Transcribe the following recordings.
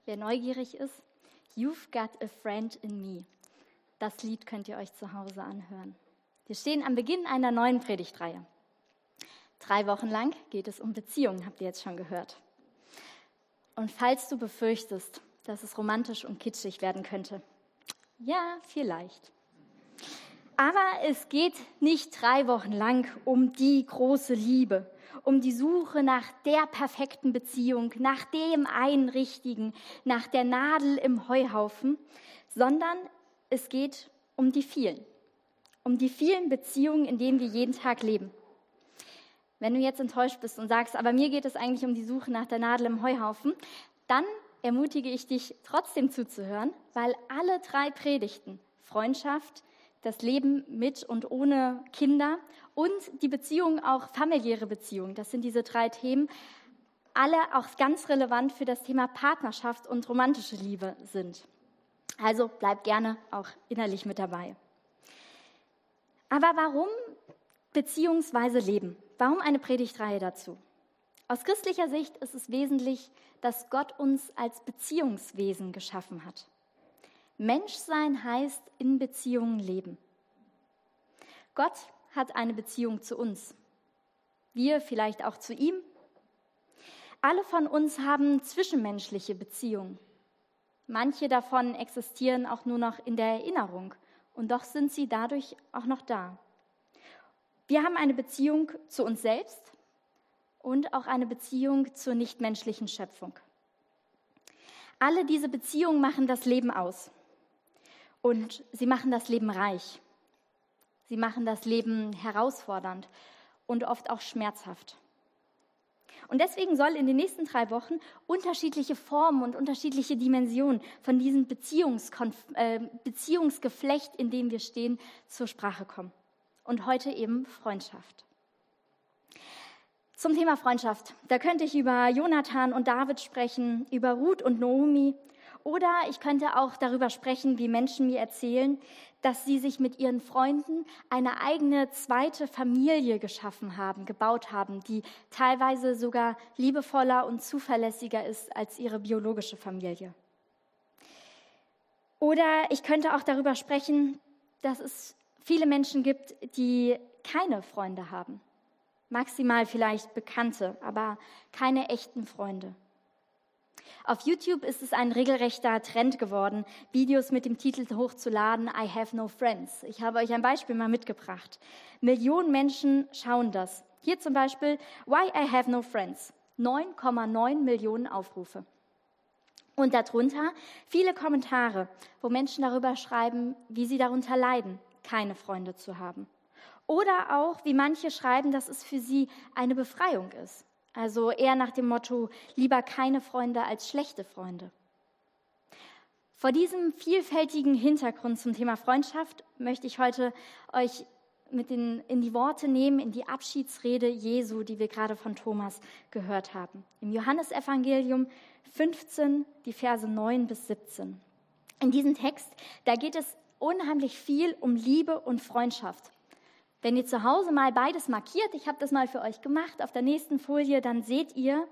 Wer neugierig ist, You've Got a Friend in Me. Das Lied könnt ihr euch zu Hause anhören. Wir stehen am Beginn einer neuen Predigtreihe. 3 Wochen lang geht es um Beziehungen, habt ihr jetzt schon gehört. Und falls du befürchtest, dass es romantisch und kitschig werden könnte, ja, vielleicht. Aber es geht nicht 3 Wochen lang um die große Liebe, um die Suche nach der perfekten Beziehung, nach dem einen Richtigen, nach der Nadel im Heuhaufen, sondern es geht um die vielen Beziehungen, in denen wir jeden Tag leben. Wenn du jetzt enttäuscht bist und sagst, aber mir geht es eigentlich um die Suche nach der Nadel im Heuhaufen, dann ermutige ich dich, trotzdem zuzuhören, weil alle 3 Predigten, Freundschaft, das Leben mit und ohne Kinder und die Beziehung, auch familiäre Beziehungen, das sind diese 3 Themen, alle auch ganz relevant für das Thema Partnerschaft und romantische Liebe sind. Also bleib gerne auch innerlich mit dabei. Aber warum beziehungsweise Leben? Warum eine Predigtreihe dazu? Aus christlicher Sicht ist es wesentlich, dass Gott uns als Beziehungswesen geschaffen hat. Menschsein heißt in Beziehungen leben. Gott hat eine Beziehung zu uns. Wir vielleicht auch zu ihm. Alle von uns haben zwischenmenschliche Beziehungen. Manche davon existieren auch nur noch in der Erinnerung und doch sind sie dadurch auch noch da. Wir haben eine Beziehung zu uns selbst und auch eine Beziehung zur nichtmenschlichen Schöpfung. Alle diese Beziehungen machen das Leben aus und sie machen das Leben reich. Sie machen das Leben herausfordernd und oft auch schmerzhaft. Und deswegen soll in den nächsten 3 Wochen unterschiedliche Formen und unterschiedliche Dimensionen von diesem Beziehungsgeflecht, in dem wir stehen, zur Sprache kommen. Und heute eben Freundschaft. Zum Thema Freundschaft, da könnte ich über Jonathan und David sprechen, über Ruth und Naomi. Oder ich könnte auch darüber sprechen, wie Menschen mir erzählen, dass sie sich mit ihren Freunden eine eigene zweite Familie geschaffen haben, gebaut haben, die teilweise sogar liebevoller und zuverlässiger ist als ihre biologische Familie. Oder ich könnte auch darüber sprechen, dass es viele Menschen gibt, die keine Freunde haben. Maximal vielleicht Bekannte, aber keine echten Freunde. Auf YouTube ist es ein regelrechter Trend geworden, Videos mit dem Titel hochzuladen, I have no friends. Ich habe euch ein Beispiel mal mitgebracht. Millionen Menschen schauen das. Hier zum Beispiel, Why I have no friends. 9,9 Millionen Aufrufe. Und darunter viele Kommentare, wo Menschen darüber schreiben, wie sie darunter leiden, keine Freunde zu haben. Oder auch, wie manche schreiben, dass es für sie eine Befreiung ist. Also eher nach dem Motto, lieber keine Freunde als schlechte Freunde. Vor diesem vielfältigen Hintergrund zum Thema Freundschaft möchte ich heute euch in die Worte nehmen, in die Abschiedsrede Jesu, die wir gerade von Thomas gehört haben. Im Johannesevangelium 15, die Verse 9 bis 17. In diesem Text, da geht es unheimlich viel um Liebe und Freundschaft. Wenn ihr zu Hause mal beides markiert, ich habe das mal für euch gemacht, auf der nächsten Folie, dann seht ihr,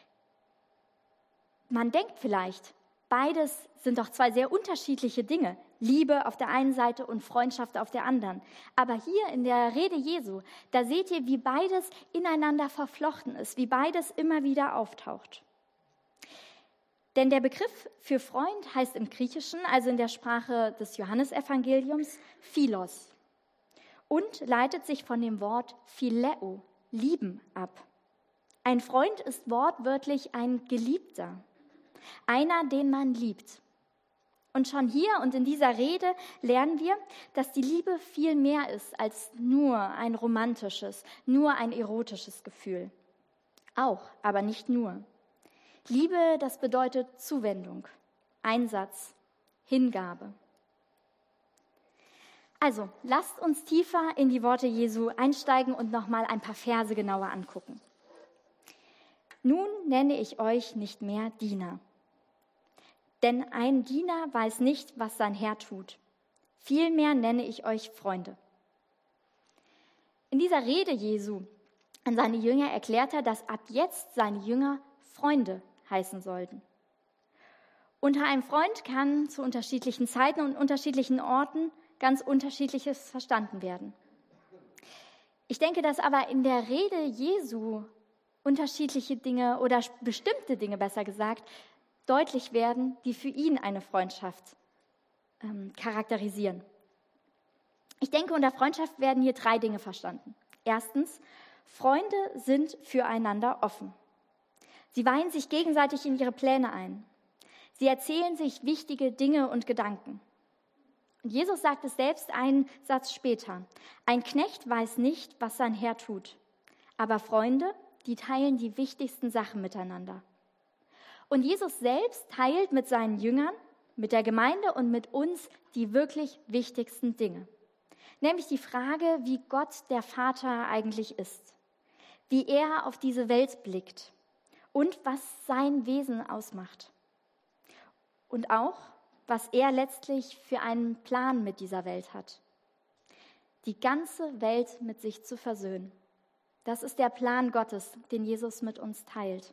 man denkt vielleicht, beides sind doch 2 sehr unterschiedliche Dinge. Liebe auf der einen Seite und Freundschaft auf der anderen. Aber hier in der Rede Jesu, da seht ihr, wie beides ineinander verflochten ist, wie beides immer wieder auftaucht. Denn der Begriff für Freund heißt im Griechischen, also in der Sprache des Johannesevangeliums, Philos. Und leitet sich von dem Wort Phileo, lieben, ab. Ein Freund ist wortwörtlich ein Geliebter, einer, den man liebt. Und schon hier und in dieser Rede lernen wir, dass die Liebe viel mehr ist als nur ein romantisches, nur ein erotisches Gefühl. Auch, aber nicht nur. Liebe, das bedeutet Zuwendung, Einsatz, Hingabe. Also, lasst uns tiefer in die Worte Jesu einsteigen und nochmal ein paar Verse genauer angucken. Nun nenne ich euch nicht mehr Diener. Denn ein Diener weiß nicht, was sein Herr tut. Vielmehr nenne ich euch Freunde. In dieser Rede Jesu an seine Jünger erklärt er, dass ab jetzt seine Jünger Freunde heißen sollten. Unter einem Freund kann zu unterschiedlichen Zeiten und unterschiedlichen Orten ganz Unterschiedliches verstanden werden. Ich denke, dass aber in der Rede Jesu unterschiedliche Dinge oder bestimmte Dinge, besser gesagt, deutlich werden, die für ihn eine Freundschaft charakterisieren. Ich denke, unter Freundschaft werden hier 3 Dinge verstanden. Erstens, Freunde sind füreinander offen. Sie weihen sich gegenseitig in ihre Pläne ein. Sie erzählen sich wichtige Dinge und Gedanken. Und Jesus sagt es selbst einen Satz später. Ein Knecht weiß nicht, was sein Herr tut. Aber Freunde, die teilen die wichtigsten Sachen miteinander. Und Jesus selbst teilt mit seinen Jüngern, mit der Gemeinde und mit uns die wirklich wichtigsten Dinge. Nämlich die Frage, wie Gott der Vater eigentlich ist, wie er auf diese Welt blickt und was sein Wesen ausmacht. Und auch, was er letztlich für einen Plan mit dieser Welt hat. Die ganze Welt mit sich zu versöhnen. Das ist der Plan Gottes, den Jesus mit uns teilt.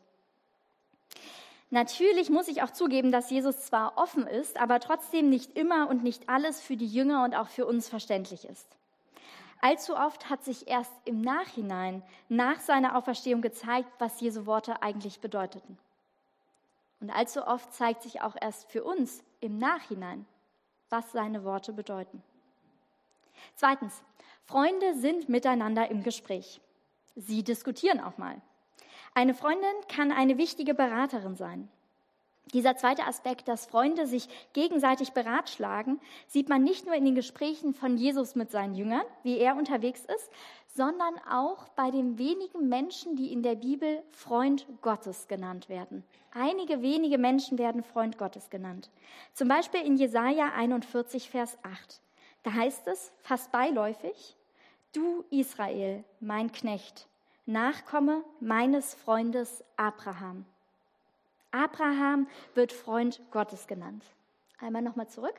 Natürlich muss ich auch zugeben, dass Jesus zwar offen ist, aber trotzdem nicht immer und nicht alles für die Jünger und auch für uns verständlich ist. Allzu oft hat sich erst im Nachhinein, nach seiner Auferstehung gezeigt, was Jesu Worte eigentlich bedeuteten. Und allzu oft zeigt sich auch erst für uns im Nachhinein, was seine Worte bedeuten. Zweitens, Freunde sind miteinander im Gespräch. Sie diskutieren auch mal. Eine Freundin kann eine wichtige Beraterin sein. Dieser zweite Aspekt, dass Freunde sich gegenseitig beratschlagen, sieht man nicht nur in den Gesprächen von Jesus mit seinen Jüngern, wie er unterwegs ist, sondern auch bei den wenigen Menschen, die in der Bibel Freund Gottes genannt werden. Einige wenige Menschen werden Freund Gottes genannt. Zum Beispiel in Jesaja 41, Vers 8. Da heißt es fast beiläufig: Du Israel, mein Knecht, Nachkomme meines Freundes Abraham. Abraham wird Freund Gottes genannt. Einmal nochmal zurück.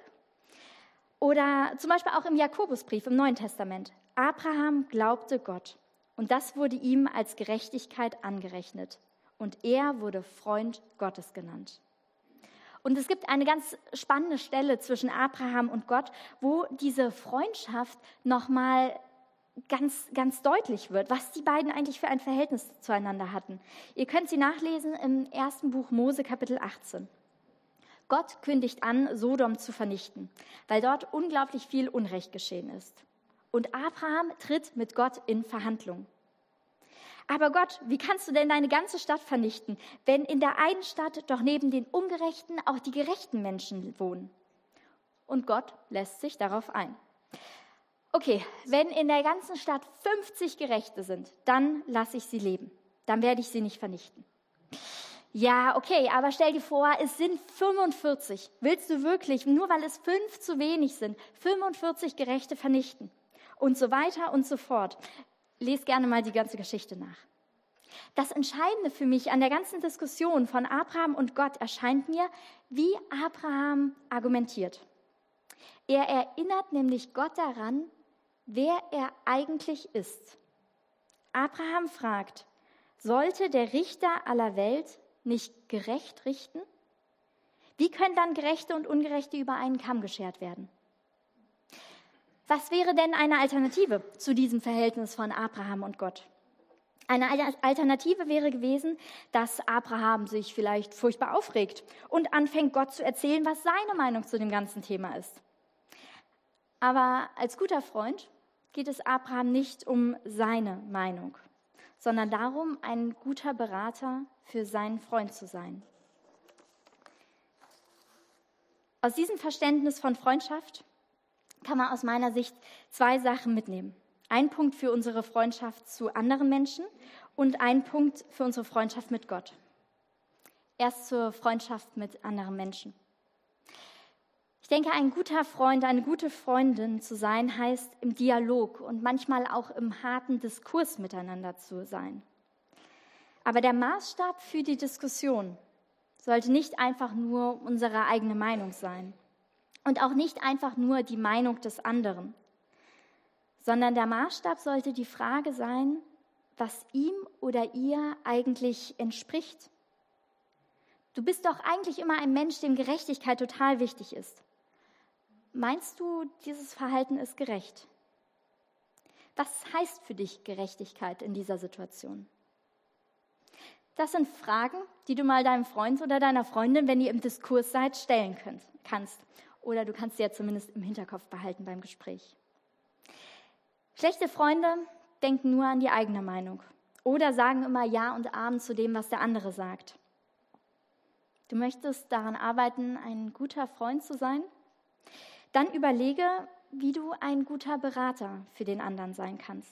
Oder zum Beispiel auch im Jakobusbrief im Neuen Testament. Abraham glaubte Gott und das wurde ihm als Gerechtigkeit angerechnet. Und er wurde Freund Gottes genannt. Und es gibt eine ganz spannende Stelle zwischen Abraham und Gott, wo diese Freundschaft nochmal ganz deutlich wird, was die beiden eigentlich für ein Verhältnis zueinander hatten. Ihr könnt sie nachlesen im 1. Buch Mose, Kapitel 18. Gott kündigt an, Sodom zu vernichten, weil dort unglaublich viel Unrecht geschehen ist. Und Abraham tritt mit Gott in Verhandlung. Aber Gott, wie kannst du denn deine ganze Stadt vernichten, wenn in der einen Stadt doch neben den Ungerechten auch die gerechten Menschen wohnen? Und Gott lässt sich darauf ein. Okay, wenn in der ganzen Stadt 50 Gerechte sind, dann lasse ich sie leben. Dann werde ich sie nicht vernichten. Ja, okay, aber stell dir vor, es sind 45. Willst du wirklich, nur weil es 5 zu wenig sind, 45 Gerechte vernichten? Und so weiter und so fort. Lest gerne mal die ganze Geschichte nach. Das Entscheidende für mich an der ganzen Diskussion von Abraham und Gott erscheint mir, wie Abraham argumentiert. Er erinnert nämlich Gott daran, wer er eigentlich ist. Abraham fragt, sollte der Richter aller Welt nicht gerecht richten? Wie können dann Gerechte und Ungerechte über einen Kamm geschert werden? Was wäre denn eine Alternative zu diesem Verhältnis von Abraham und Gott? Eine Alternative wäre gewesen, dass Abraham sich vielleicht furchtbar aufregt und anfängt, Gott zu erzählen, was seine Meinung zu dem ganzen Thema ist. Aber als guter Freund geht es Abraham nicht um seine Meinung, sondern darum, ein guter Berater für seinen Freund zu sein. Aus diesem Verständnis von Freundschaft kann man aus meiner Sicht 2 Sachen mitnehmen. Ein Punkt für unsere Freundschaft zu anderen Menschen und ein Punkt für unsere Freundschaft mit Gott. Erst zur Freundschaft mit anderen Menschen. Ich denke, ein guter Freund, eine gute Freundin zu sein, heißt im Dialog und manchmal auch im harten Diskurs miteinander zu sein. Aber der Maßstab für die Diskussion sollte nicht einfach nur unsere eigene Meinung sein und auch nicht einfach nur die Meinung des anderen, sondern der Maßstab sollte die Frage sein, was ihm oder ihr eigentlich entspricht. du bist doch eigentlich immer ein Mensch, dem Gerechtigkeit total wichtig ist. Meinst du, dieses Verhalten ist gerecht? Was heißt für dich Gerechtigkeit in dieser Situation? Das sind Fragen, die du mal deinem Freund oder deiner Freundin, wenn ihr im Diskurs seid, stellen kannst. Oder du kannst sie ja zumindest im Hinterkopf behalten beim Gespräch. Schlechte Freunde denken nur an die eigene Meinung oder sagen immer Ja und Amen zu dem, was der andere sagt. Du möchtest daran arbeiten, ein guter Freund zu sein? Dann überlege, wie du ein guter Berater für den anderen sein kannst.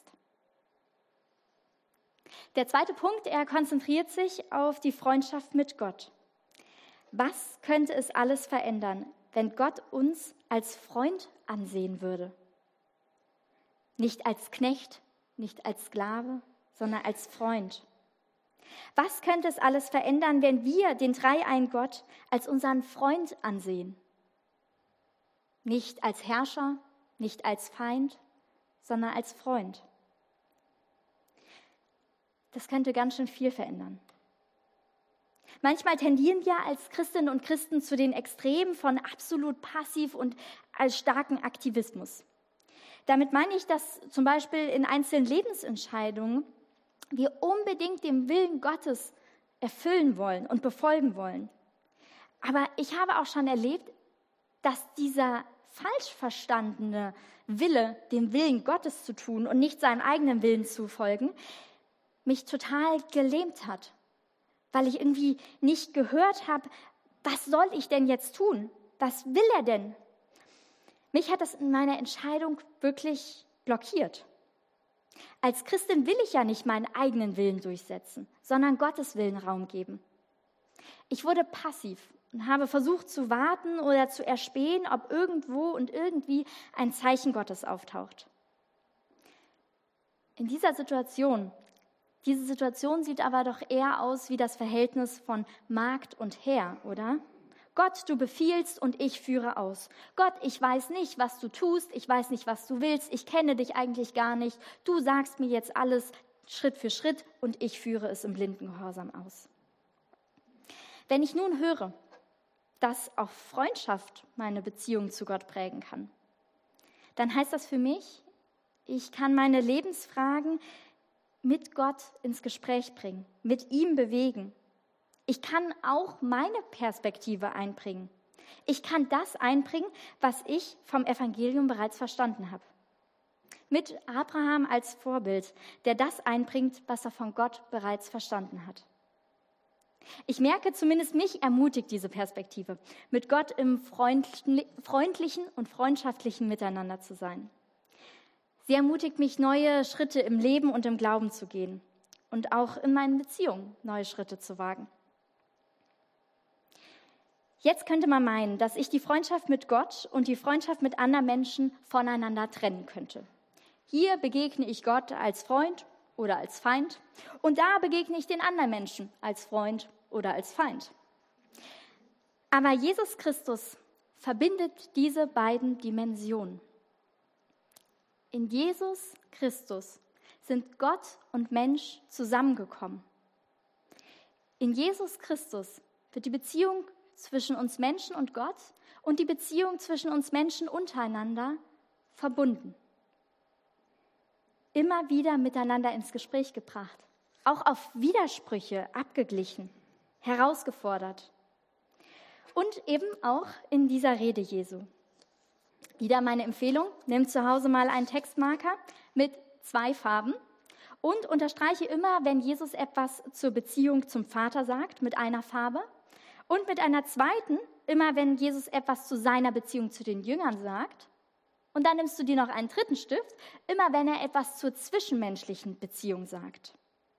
Der zweite Punkt, er konzentriert sich auf die Freundschaft mit Gott. Was könnte es alles verändern, wenn Gott uns als Freund ansehen würde? Nicht als Knecht, nicht als Sklave, sondern als Freund. Was könnte es alles verändern, wenn wir den dreieinen Gott als unseren Freund ansehen? Nicht als Herrscher, nicht als Feind, sondern als Freund. Das könnte ganz schön viel verändern. Manchmal tendieren wir als Christinnen und Christen zu den Extremen von absolut passiv und als starken Aktivismus. Damit meine ich, dass zum Beispiel in einzelnen Lebensentscheidungen wir unbedingt den Willen Gottes erfüllen wollen und befolgen wollen. Aber ich habe auch schon erlebt, dass dieser falsch verstandene Wille, den Willen Gottes zu tun und nicht seinem eigenen Willen zu folgen, mich total gelähmt hat, weil ich irgendwie nicht gehört habe, was soll ich denn jetzt tun? Was will er denn? Mich hat das in meiner Entscheidung wirklich blockiert. Als Christin will ich ja nicht meinen eigenen Willen durchsetzen, sondern Gottes Willen Raum geben. Ich wurde passiv und habe versucht zu warten oder zu erspähen, ob irgendwo und irgendwie ein Zeichen Gottes auftaucht. In diese Situation sieht aber doch eher aus wie das Verhältnis von Magd und Herr, oder? Gott, du befiehlst und ich führe aus. Gott, ich weiß nicht, was du tust, ich weiß nicht, was du willst, ich kenne dich eigentlich gar nicht. Du sagst mir jetzt alles Schritt für Schritt und ich führe es im blinden Gehorsam aus. Wenn ich nun höre, dass auch Freundschaft meine Beziehung zu Gott prägen kann, dann heißt das für mich, ich kann meine Lebensfragen mit Gott ins Gespräch bringen, mit ihm bewegen. Ich kann auch meine Perspektive einbringen. Ich kann das einbringen, was ich vom Evangelium bereits verstanden habe. Mit Abraham als Vorbild, der das einbringt, was er von Gott bereits verstanden hat. Ich merke, zumindest mich ermutigt diese Perspektive, mit Gott im freundlichen und freundschaftlichen Miteinander zu sein. Sie ermutigt mich, neue Schritte im Leben und im Glauben zu gehen und auch in meinen Beziehungen neue Schritte zu wagen. Jetzt könnte man meinen, dass ich die Freundschaft mit Gott und die Freundschaft mit anderen Menschen voneinander trennen könnte. Hier begegne ich Gott als Freund oder als Feind und da begegne ich den anderen Menschen als Freund oder als Feind. Aber Jesus Christus verbindet diese beiden Dimensionen. In Jesus Christus sind Gott und Mensch zusammengekommen. In Jesus Christus wird die Beziehung zwischen uns Menschen und Gott und die Beziehung zwischen uns Menschen untereinander verbunden. Immer wieder miteinander ins Gespräch gebracht, auch auf Widersprüche abgeglichen, herausgefordert. Und eben auch in dieser Rede Jesu. Wieder meine Empfehlung, nimm zu Hause mal einen Textmarker mit 2 Farben und unterstreiche immer, wenn Jesus etwas zur Beziehung zum Vater sagt, mit einer Farbe. Und mit einer zweiten, immer wenn Jesus etwas zu seiner Beziehung zu den Jüngern sagt. Und dann nimmst du dir noch einen 3. Stift, immer wenn er etwas zur zwischenmenschlichen Beziehung sagt.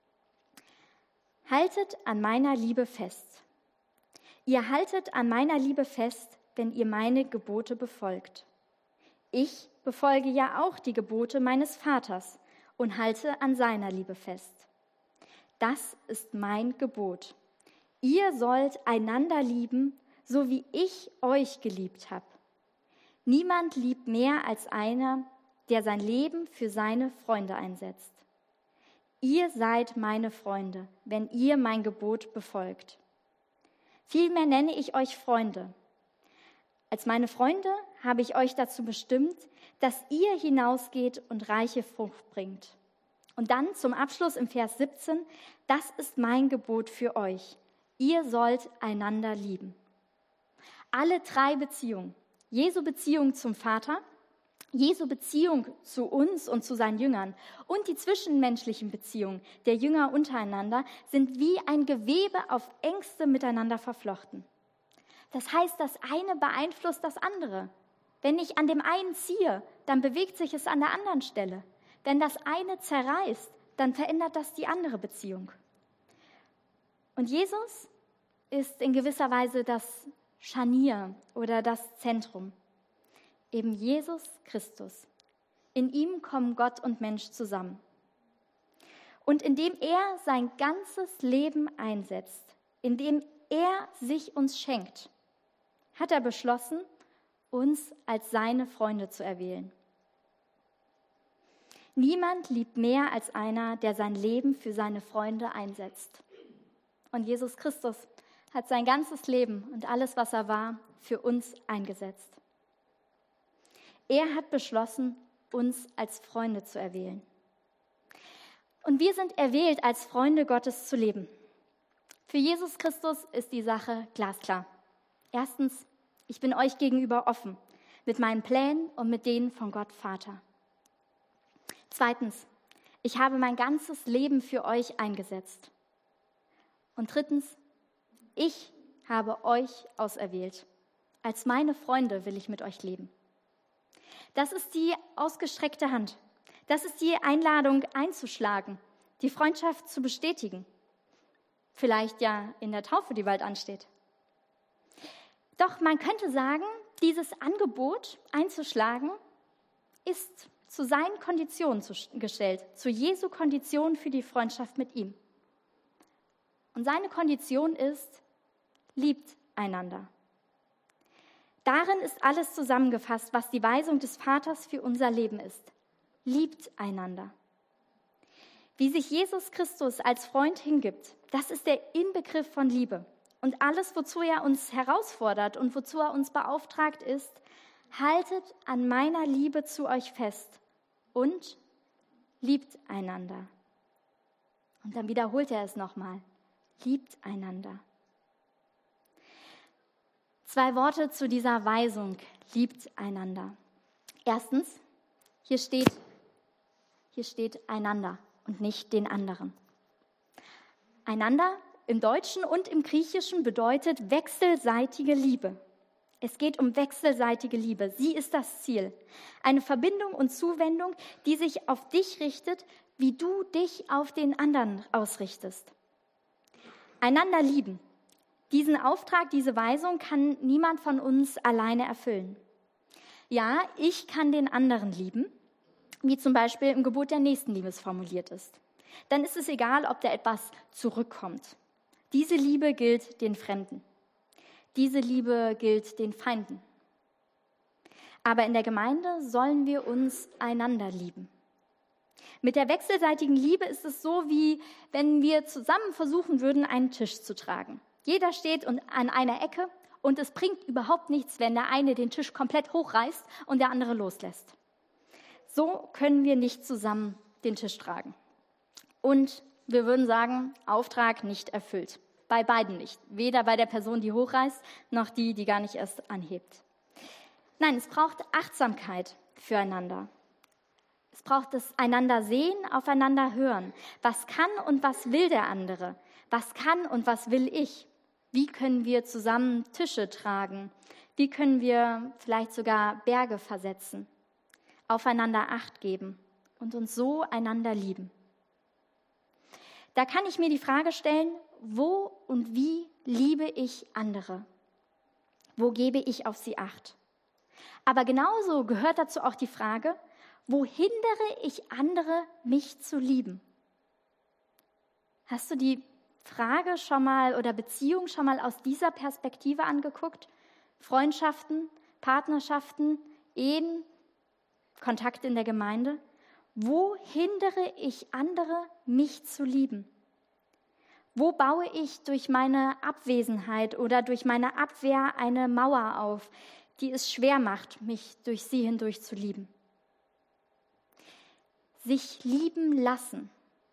Haltet an meiner Liebe fest. Ihr haltet an meiner Liebe fest, wenn ihr meine Gebote befolgt. Ich befolge ja auch die Gebote meines Vaters und halte an seiner Liebe fest. Das ist mein Gebot. Ihr sollt einander lieben, so wie ich euch geliebt habe. Niemand liebt mehr als einer, der sein Leben für seine Freunde einsetzt. Ihr seid meine Freunde, wenn ihr mein Gebot befolgt. Vielmehr nenne ich euch Freunde. Als meine Freunde habe ich euch dazu bestimmt, dass ihr hinausgeht und reiche Frucht bringt. Und dann zum Abschluss im Vers 17, das ist mein Gebot für euch. Ihr sollt einander lieben. Alle 3 Beziehungen, Jesu Beziehung zum Vater, Jesu Beziehung zu uns und zu seinen Jüngern und die zwischenmenschlichen Beziehungen der Jünger untereinander sind wie ein Gewebe auf Ängste miteinander verflochten. Das heißt, das eine beeinflusst das andere. Wenn ich an dem einen ziehe, dann bewegt sich es an der anderen Stelle. Wenn das eine zerreißt, dann verändert das die andere Beziehung. Und Jesus ist in gewisser Weise das Scharnier oder das Zentrum. Eben Jesus Christus. In ihm kommen Gott und Mensch zusammen. Und indem er sein ganzes Leben einsetzt, indem er sich uns schenkt, hat er beschlossen, uns als seine Freunde zu erwählen. Niemand liebt mehr als einer, der sein Leben für seine Freunde einsetzt. Und Jesus Christus hat sein ganzes Leben und alles, was er war, für uns eingesetzt. Er hat beschlossen, uns als Freunde zu erwählen. Und wir sind erwählt, als Freunde Gottes zu leben. Für Jesus Christus ist die Sache glasklar. Erstens, ich bin euch gegenüber offen, mit meinen Plänen und mit denen von Gott Vater. Zweitens, ich habe mein ganzes Leben für euch eingesetzt. Und drittens, ich habe euch auserwählt. Als meine Freunde will ich mit euch leben. Das ist die ausgestreckte Hand. Das ist die Einladung einzuschlagen, die Freundschaft zu bestätigen. Vielleicht ja in der Taufe, die bald ansteht. Doch man könnte sagen, dieses Angebot einzuschlagen ist zu seinen Konditionen gestellt, zu Jesu Kondition für die Freundschaft mit ihm. Und seine Kondition ist, liebt einander. Darin ist alles zusammengefasst, was die Weisung des Vaters für unser Leben ist. Liebt einander. Wie sich Jesus Christus als Freund hingibt, das ist der Inbegriff von Liebe. Und alles, wozu er uns herausfordert und wozu er uns beauftragt ist, haltet an meiner Liebe zu euch fest und liebt einander. Und dann wiederholt er es nochmal. Liebt einander. 2 Worte zu dieser Weisung, liebt einander. Erstens, hier steht einander und nicht den anderen. Einander im Deutschen und im Griechischen bedeutet wechselseitige Liebe. Es geht um wechselseitige Liebe. Sie ist das Ziel. Eine Verbindung und Zuwendung, die sich auf dich richtet, wie du dich auf den anderen ausrichtest. Einander lieben. Diesen Auftrag, diese Weisung kann niemand von uns alleine erfüllen. Ja, ich kann den anderen lieben, wie zum Beispiel im Gebot der Nächstenliebe formuliert ist. Dann ist es egal, ob da etwas zurückkommt. Diese Liebe gilt den Fremden. Diese Liebe gilt den Feinden. Aber in der Gemeinde sollen wir uns einander lieben. Mit der wechselseitigen Liebe ist es so, wie wenn wir zusammen versuchen würden, einen Tisch zu tragen. Jeder steht an einer Ecke und es bringt überhaupt nichts, wenn der eine den Tisch komplett hochreißt und der andere loslässt. So können wir nicht zusammen den Tisch tragen. Und wir würden sagen, Auftrag nicht erfüllt. Bei beiden nicht. Weder bei der Person, die hochreißt, noch die gar nicht erst anhebt. Nein, es braucht Achtsamkeit füreinander. Es braucht das einander sehen, aufeinander hören. Was kann und was will der andere? Was kann und was will ich? Wie können wir zusammen Tische tragen? Wie können wir vielleicht sogar Berge versetzen? Aufeinander Acht geben und uns so einander lieben. Da kann ich mir die Frage stellen, wo und wie liebe ich andere? Wo gebe ich auf sie Acht? Aber genauso gehört dazu auch die Frage, wo hindere ich andere, mich zu lieben? Hast du die Frage schon mal oder Beziehung schon mal aus dieser Perspektive angeguckt? Freundschaften, Partnerschaften, Ehen, Kontakt in der Gemeinde? Wo hindere ich andere, mich zu lieben? Wo baue ich durch meine Abwesenheit oder durch meine Abwehr eine Mauer auf, die es schwer macht, mich durch sie hindurch zu lieben? Sich lieben lassen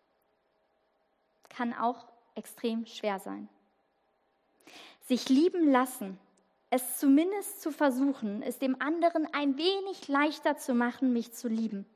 kann auch extrem schwer sein. Sich lieben lassen, es zumindest zu versuchen, es dem anderen ein wenig leichter zu machen, mich zu lieben.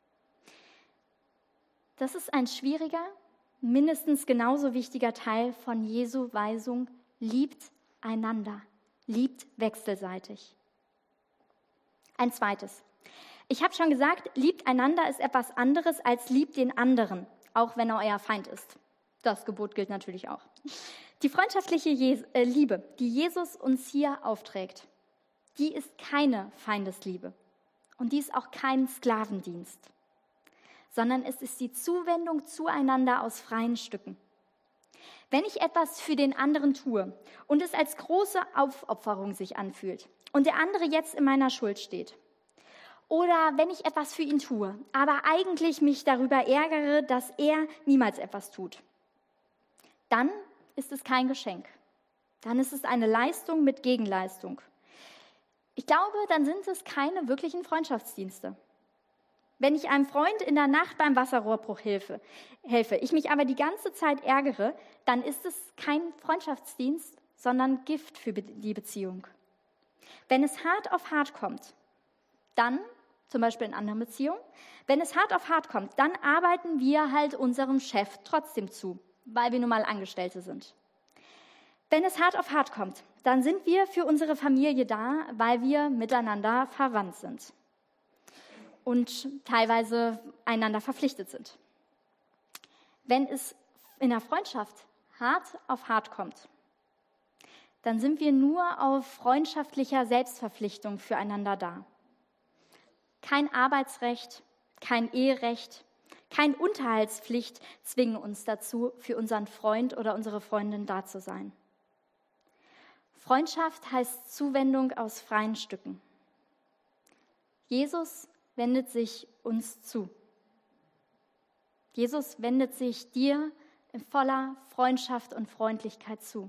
Das ist ein schwieriger, mindestens genauso wichtiger Teil von Jesu Weisung: liebt einander, liebt wechselseitig. Ein zweites. Ich habe schon gesagt, liebt einander ist etwas anderes als liebt den anderen, auch wenn er euer Feind ist. Das Gebot gilt natürlich auch. Die freundschaftliche Liebe, die Jesus uns hier aufträgt, die ist keine Feindesliebe und die ist auch kein Sklavendienst, sondern es ist die Zuwendung zueinander aus freien Stücken. Wenn ich etwas für den anderen tue und es als große Aufopferung sich anfühlt und der andere jetzt in meiner Schuld steht, oder wenn ich etwas für ihn tue, aber eigentlich mich darüber ärgere, dass er niemals etwas tut, dann ist es kein Geschenk. Dann ist es eine Leistung mit Gegenleistung. Ich glaube, dann sind es keine wirklichen Freundschaftsdienste. Wenn ich einem Freund in der Nacht beim Wasserrohrbruch helfe, ich mich aber die ganze Zeit ärgere, dann ist es kein Freundschaftsdienst, sondern Gift für die Beziehung. Wenn es hart auf hart kommt, dann, zum Beispiel in anderen Beziehungen, wenn es hart auf hart kommt, dann arbeiten wir halt unserem Chef trotzdem zu, weil wir nun mal Angestellte sind. Wenn es hart auf hart kommt, dann sind wir für unsere Familie da, weil wir miteinander verwandt sind und teilweise einander verpflichtet sind. Wenn es in der Freundschaft hart auf hart kommt, dann sind wir nur auf freundschaftlicher Selbstverpflichtung füreinander da. Kein Arbeitsrecht, kein Eherecht, keine Unterhaltspflicht zwingen uns dazu, für unseren Freund oder unsere Freundin da zu sein. Freundschaft heißt Zuwendung aus freien Stücken. Jesus wendet sich uns zu. Jesus wendet sich dir in voller Freundschaft und Freundlichkeit zu.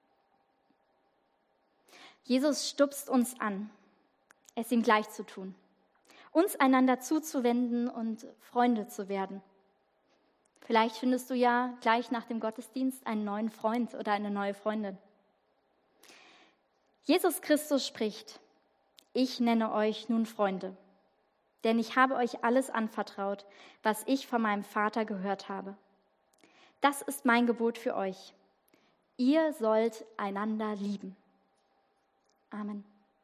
Jesus stupst uns an, es ihm gleich zu tun, uns einander zuzuwenden und Freunde zu werden. Vielleicht findest du ja gleich nach dem Gottesdienst einen neuen Freund oder eine neue Freundin. Jesus Christus spricht: Ich nenne euch nun Freunde, denn ich habe euch alles anvertraut, was ich von meinem Vater gehört habe. Das ist mein Gebot für euch. Ihr sollt einander lieben. Amen.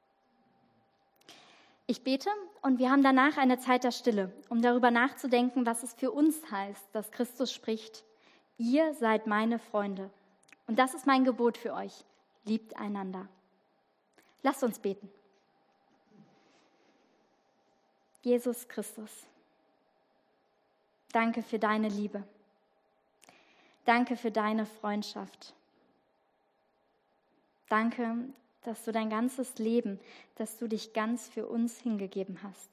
Ich bete und wir haben danach eine Zeit der Stille, um darüber nachzudenken, was es für uns heißt, dass Christus spricht: Ihr seid meine Freunde. Und das ist mein Gebot für euch: Liebt einander. Lasst uns beten. Jesus Christus, danke für deine Liebe. Danke für deine Freundschaft. Danke, dass du dein ganzes Leben, dass du dich ganz für uns hingegeben hast.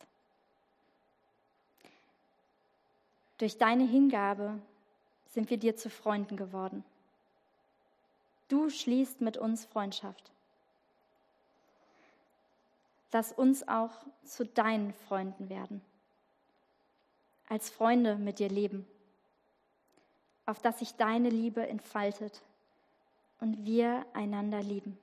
Durch deine Hingabe sind wir dir zu Freunden geworden. Du schließt mit uns Freundschaft. Lass uns auch zu deinen Freunden werden, als Freunde mit dir leben, auf dass sich deine Liebe entfaltet und wir einander lieben.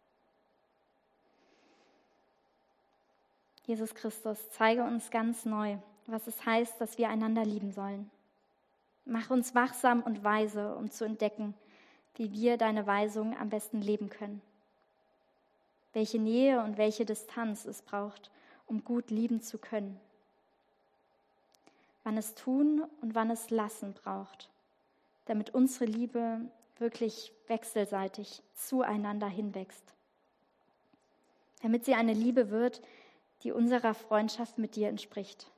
Jesus Christus, zeige uns ganz neu, was es heißt, dass wir einander lieben sollen. Mach uns wachsam und weise, um zu entdecken, wie wir deine Weisung am besten leben können. Welche Nähe und welche Distanz es braucht, um gut lieben zu können. Wann es tun und wann es lassen braucht, damit unsere Liebe wirklich wechselseitig zueinander hinwächst. Damit sie eine Liebe wird, die unserer Freundschaft mit dir entspricht.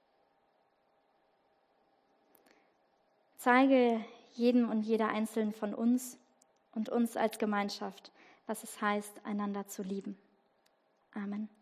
Zeige jedem und jeder Einzelnen von uns und uns als Gemeinschaft, was es heißt, einander zu lieben. Amen.